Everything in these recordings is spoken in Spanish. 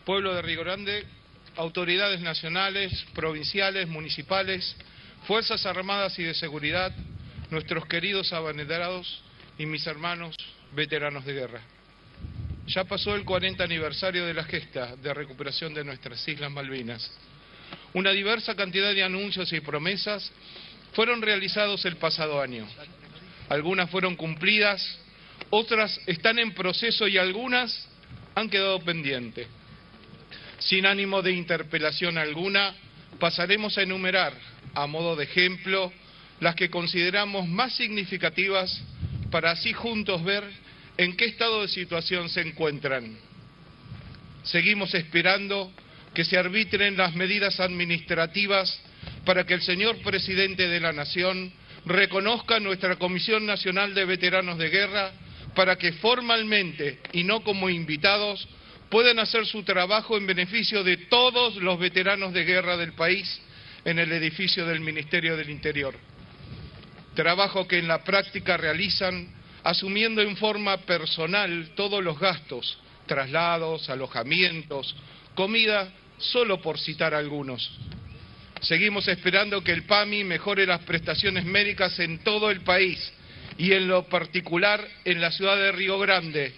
pueblo de Río Grande, autoridades nacionales, provinciales, municipales, Fuerzas Armadas y de Seguridad, nuestros queridos abanderados y mis hermanos veteranos de guerra. Ya pasó el 40 aniversario de la gesta de recuperación de nuestras Islas Malvinas. Una diversa cantidad de anuncios y promesas fueron realizados el pasado año. Algunas fueron cumplidas, otras están en proceso y algunas han quedado pendientes. Sin ánimo de interpelación alguna, pasaremos a enumerar, a modo de ejemplo, las que consideramos más significativas para así juntos ver en qué estado de situación se encuentran. Seguimos esperando que se arbitren las medidas administrativas para que el señor Presidente de la Nación reconozca nuestra Comisión Nacional de Veteranos de Guerra para que formalmente y no como invitados puedan hacer su trabajo en beneficio de todos los veteranos de guerra del país en el edificio del Ministerio del Interior. Trabajo que en la práctica realizan asumiendo en forma personal todos los gastos, traslados, alojamientos, comida, solo por citar algunos. Seguimos esperando que el PAMI mejore las prestaciones médicas en todo el país y en lo particular en la ciudad de Río Grande.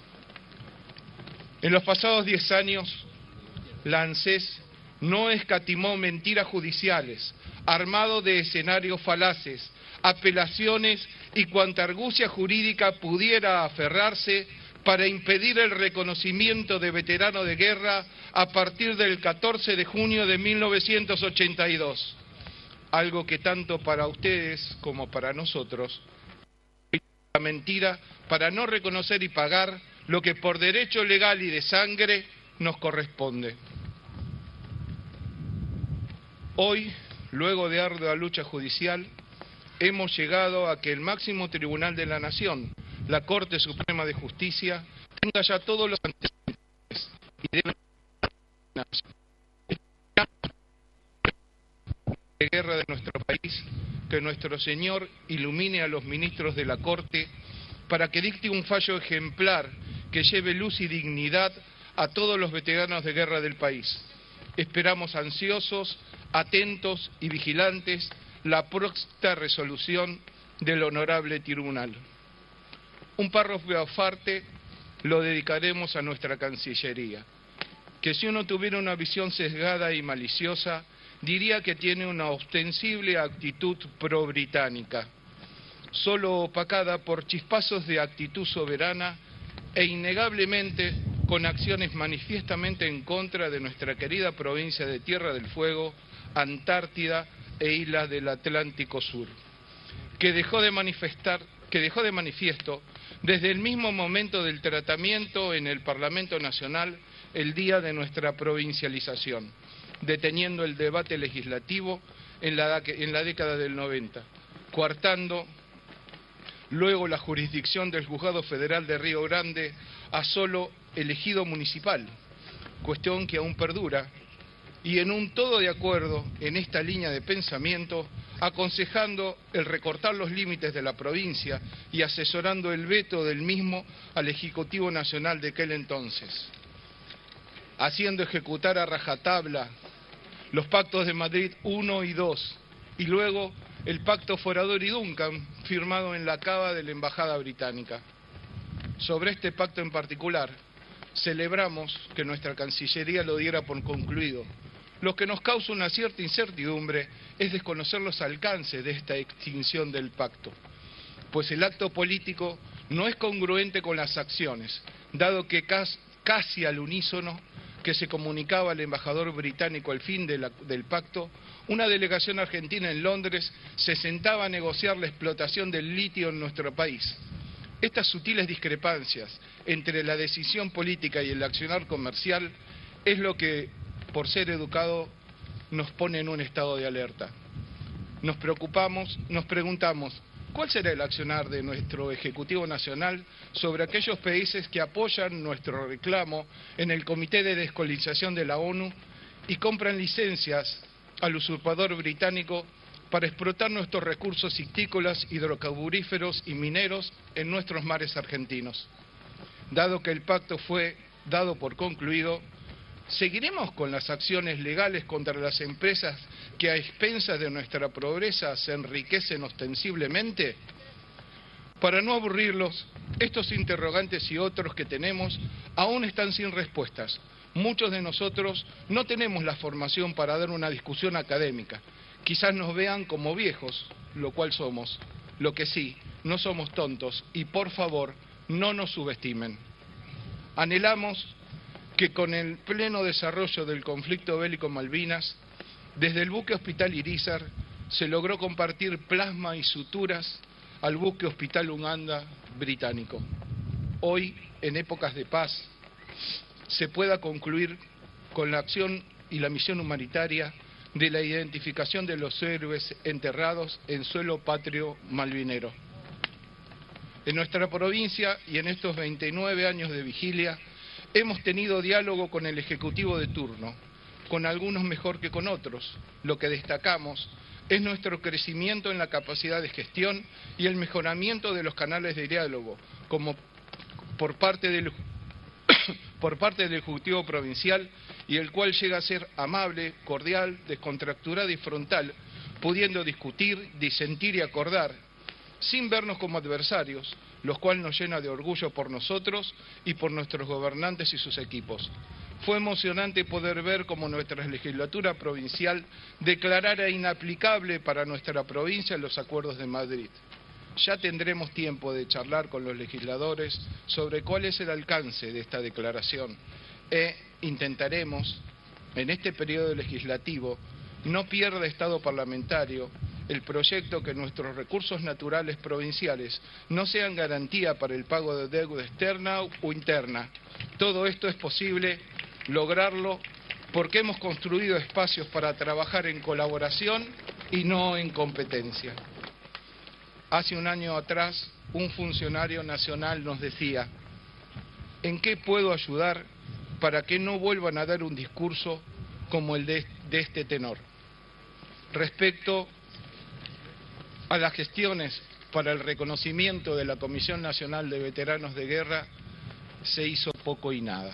En los pasados 10 años, la ANSES no escatimó mentiras judiciales, armado de escenarios falaces, apelaciones y cuanta argucia jurídica pudiera aferrarse para impedir el reconocimiento de veterano de guerra a partir del 14 de junio de 1982. Algo que tanto para ustedes como para nosotros es la mentira para no reconocer y pagar lo que por derecho legal y de sangre nos corresponde. Hoy, luego de ardua lucha judicial, hemos llegado a que el máximo tribunal de la Nación, la Corte Suprema de Justicia, tenga ya todos los antecedentes y debe de guerra de nuestro país, que nuestro Señor ilumine a los ministros de la Corte para que dicte un fallo ejemplar que lleve luz y dignidad a todos los veteranos de guerra del país. Esperamos ansiosos, atentos y vigilantes la próxima resolución del honorable tribunal. Un párrafo aparte lo dedicaremos a nuestra Cancillería, que si uno tuviera una visión sesgada y maliciosa, diría que tiene una ostensible actitud pro-británica, solo opacada por chispazos de actitud soberana e innegablemente con acciones manifiestamente en contra de nuestra querida provincia de Tierra del Fuego, Antártida e islas del Atlántico Sur, que dejó de manifiesto desde el mismo momento del tratamiento en el Parlamento Nacional el día de nuestra provincialización, deteniendo el debate legislativo en la década del 90, coartando luego la jurisdicción del Juzgado Federal de Río Grande a solo el ejido municipal, cuestión que aún perdura, y en un todo de acuerdo en esta línea de pensamiento, aconsejando el recortar los límites de la provincia y asesorando el veto del mismo al Ejecutivo Nacional de aquel entonces, haciendo ejecutar a rajatabla los pactos de Madrid I y II, y luego el pacto Forador y Duncan, firmado en la cava de la Embajada Británica. Sobre este pacto en particular, celebramos que nuestra Cancillería lo diera por concluido. Lo que nos causa una cierta incertidumbre es desconocer los alcances de esta extinción del pacto, pues el acto político no es congruente con las acciones, dado que casi al unísono que se comunicaba al embajador británico al fin del pacto, una delegación argentina en Londres se sentaba a negociar la explotación del litio en nuestro país. Estas sutiles discrepancias entre la decisión política y el accionar comercial es lo que, por ser educado, nos pone en un estado de alerta. Nos preguntamos, ¿cuál será el accionar de nuestro Ejecutivo Nacional sobre aquellos países que apoyan nuestro reclamo en el Comité de Descolonización de la ONU y compran licencias al usurpador británico para explotar nuestros recursos hidrícolas, hidrocarburíferos y mineros en nuestros mares argentinos? Dado que el pacto fue dado por concluido, ¿Seguiremos con las acciones legales contra las empresas que a expensas de nuestra pobreza se enriquecen ostensiblemente? Para no aburrirlos, estos interrogantes y otros que tenemos aún están sin respuestas. Muchos de nosotros no tenemos la formación para dar una discusión académica. Quizás nos vean como viejos, lo cual somos. Lo que sí, no somos tontos y por favor, no nos subestimen. Anhelamos que con el pleno desarrollo del conflicto bélico en Malvinas, desde el buque Hospital Irízar se logró compartir plasma y suturas al buque Hospital Uganda británico. Hoy, en épocas de paz, se pueda concluir con la acción y la misión humanitaria de la identificación de los héroes enterrados en suelo patrio malvinero. En nuestra provincia y en estos 29 años de vigilia, hemos tenido diálogo con el Ejecutivo de turno, con algunos mejor que con otros. Lo que destacamos es nuestro crecimiento en la capacidad de gestión y el mejoramiento de los canales de diálogo, como por parte del Ejecutivo Provincial, y el cual llega a ser amable, cordial, descontracturado y frontal, pudiendo discutir, disentir y acordar, sin vernos como adversarios, lo cual nos llena de orgullo por nosotros y por nuestros gobernantes y sus equipos. Fue emocionante poder ver cómo nuestra legislatura provincial declarara inaplicable para nuestra provincia los acuerdos de Madrid. Ya tendremos tiempo de charlar con los legisladores sobre cuál es el alcance de esta declaración e intentaremos, en este periodo legislativo, no pierda estado parlamentario el proyecto que nuestros recursos naturales provinciales no sean garantía para el pago de deuda externa o interna. Todo esto es posible lograrlo porque hemos construido espacios para trabajar en colaboración y no en competencia. Hace un año atrás, un funcionario nacional nos decía: ¿en qué puedo ayudar para que no vuelvan a dar un discurso como el de este tenor? Respecto a las gestiones para el reconocimiento de la Comisión Nacional de Veteranos de Guerra, se hizo poco y nada.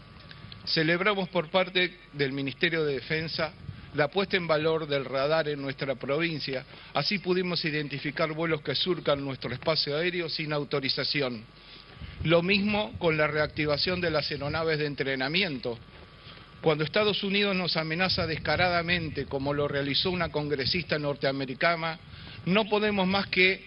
Celebramos por parte del Ministerio de Defensa la puesta en valor del radar en nuestra provincia. Así pudimos identificar vuelos que surcan nuestro espacio aéreo sin autorización. Lo mismo con la reactivación de las aeronaves de entrenamiento. Cuando Estados Unidos nos amenaza descaradamente, como lo realizó una congresista norteamericana, no podemos más que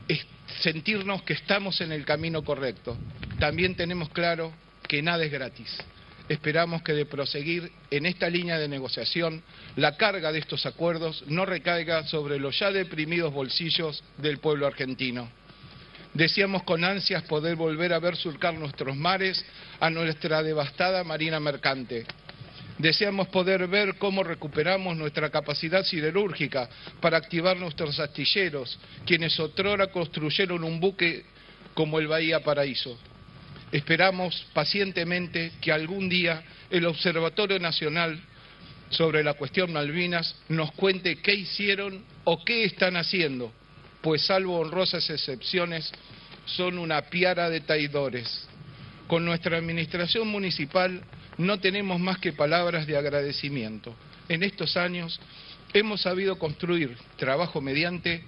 sentirnos que estamos en el camino correcto. También tenemos claro que nada es gratis. Esperamos que de proseguir en esta línea de negociación, la carga de estos acuerdos no recaiga sobre los ya deprimidos bolsillos del pueblo argentino. Deseamos con ansias poder volver a ver surcar nuestros mares a nuestra devastada marina mercante. Deseamos poder ver cómo recuperamos nuestra capacidad siderúrgica para activar nuestros astilleros, quienes otrora construyeron un buque como el Bahía Paraíso. Esperamos pacientemente que algún día el Observatorio Nacional sobre la cuestión Malvinas nos cuente qué hicieron o qué están haciendo, pues salvo honrosas excepciones, son una piara de traidores. Con nuestra administración municipal no tenemos más que palabras de agradecimiento. En estos años hemos sabido construir, trabajo mediante,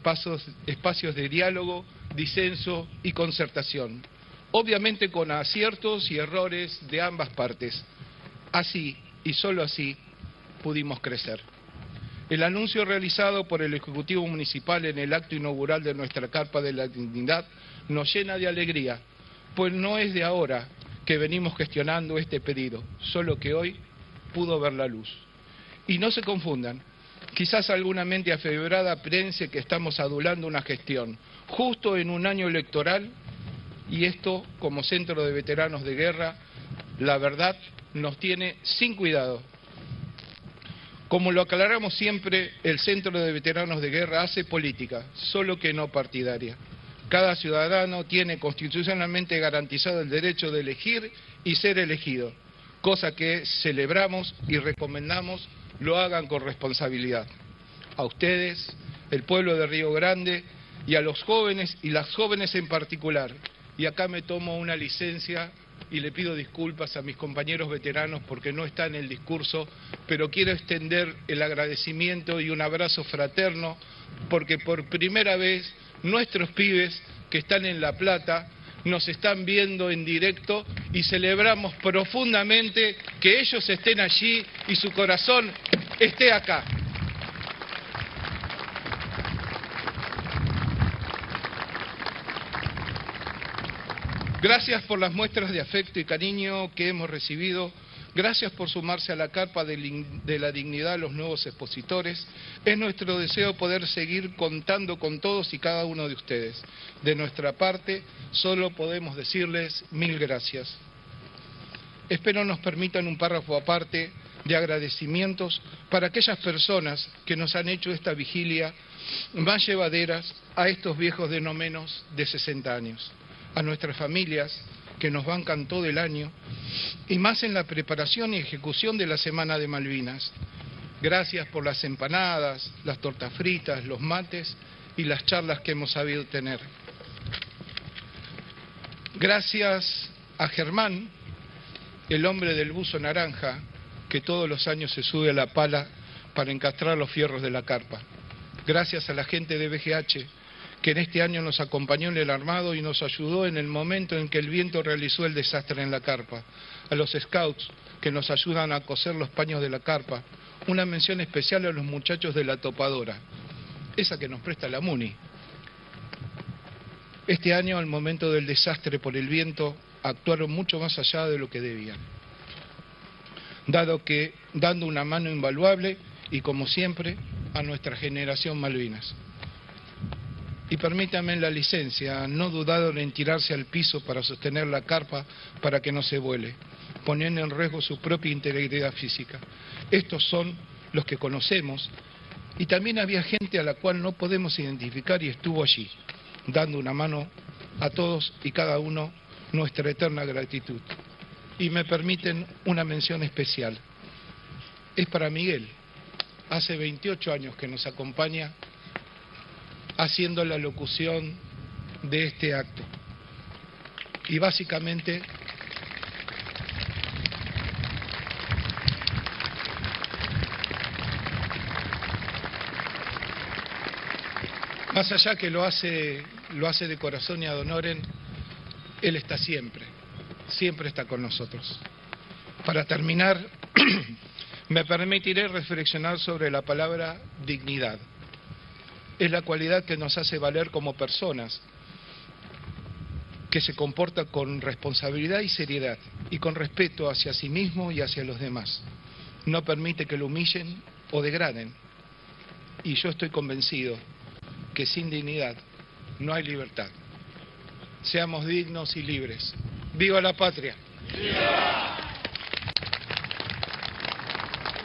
espacios de diálogo, disenso y concertación. Obviamente con aciertos y errores de ambas partes. Así, y solo así, pudimos crecer. El anuncio realizado por el Ejecutivo Municipal en el acto inaugural de nuestra Carpa de la Dignidad nos llena de alegría, pues no es de ahora que venimos gestionando este pedido, solo que hoy pudo ver la luz. Y no se confundan, quizás alguna mente afebrada piense que estamos adulando una gestión, justo en un año electoral, y esto, como Centro de Veteranos de Guerra, la verdad nos tiene sin cuidado. Como lo aclaramos siempre, el Centro de Veteranos de Guerra hace política, solo que no partidaria. Cada ciudadano tiene constitucionalmente garantizado el derecho de elegir y ser elegido, cosa que celebramos y recomendamos lo hagan con responsabilidad. A ustedes, el pueblo de Río Grande, y a los jóvenes y las jóvenes en particular. Y acá me tomo una licencia y le pido disculpas a mis compañeros veteranos porque no está en el discurso, pero quiero extender el agradecimiento y un abrazo fraterno porque por primera vez nuestros pibes que están en La Plata nos están viendo en directo y celebramos profundamente que ellos estén allí y su corazón esté acá. Gracias por las muestras de afecto y cariño que hemos recibido. Gracias por sumarse a la carpa de la dignidad a los nuevos expositores. Es nuestro deseo poder seguir contando con todos y cada uno de ustedes. De nuestra parte, solo podemos decirles mil gracias. Espero nos permitan un párrafo aparte de agradecimientos para aquellas personas que nos han hecho esta vigilia más llevaderas a estos viejos de no menos de 60 años. A nuestras familias que nos bancan todo el año y más en la preparación y ejecución de la Semana de Malvinas. Gracias por las empanadas, las tortas fritas, los mates y las charlas que hemos sabido tener. Gracias a Germán, el hombre del buzo naranja, que todos los años se sube a la pala para encastrar los fierros de la carpa. Gracias a la gente de BGH, que en este año nos acompañó en el armado y nos ayudó en el momento en que el viento realizó el desastre en la carpa. A los scouts que nos ayudan a coser los paños de la carpa. Una mención especial a los muchachos de la topadora, esa que nos presta la MUNI. Este año, al momento del desastre por el viento, actuaron mucho más allá de lo que debían, dando una mano invaluable y, como siempre, a nuestra generación Malvinas. Y permítanme la licencia, no dudaron en tirarse al piso para sostener la carpa para que no se vuele, poniendo en riesgo su propia integridad física. Estos son los que conocemos, y también había gente a la cual no podemos identificar y estuvo allí, dando una mano a todos y cada uno, nuestra eterna gratitud. Y me permiten una mención especial. Es para Miguel, hace 28 años que nos acompaña haciendo la locución de este acto. Y básicamente más allá que lo hace de corazón y ad honorem, él está siempre está con nosotros. Para terminar, me permitiré reflexionar sobre la palabra dignidad. Es la cualidad que nos hace valer como personas, que se comporta con responsabilidad y seriedad, y con respeto hacia sí mismo y hacia los demás. No permite que lo humillen o degraden. Y yo estoy convencido que sin dignidad no hay libertad. Seamos dignos y libres. ¡Viva la patria! ¡Viva!